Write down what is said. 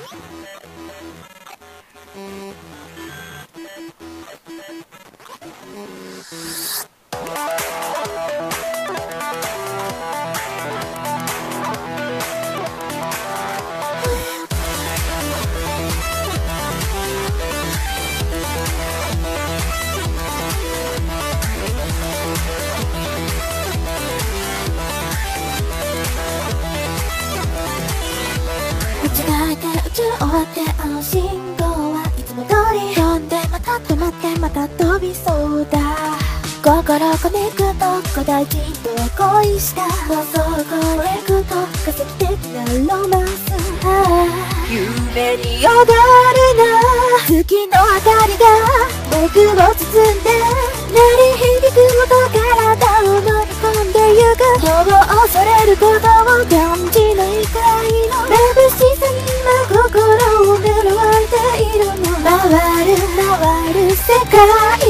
終わって信号はいつも通り飛んでまた止まってまた飛びそうだ。心コネクト古代人と恋した妄想コネクト化石的なロマンス、夢に踊るな月の明かりが僕を包んで鳴り響く音体を飲み込んでゆく。もう恐れることを感じないくらいの眩しさに今心を狙われているの。回る回る世界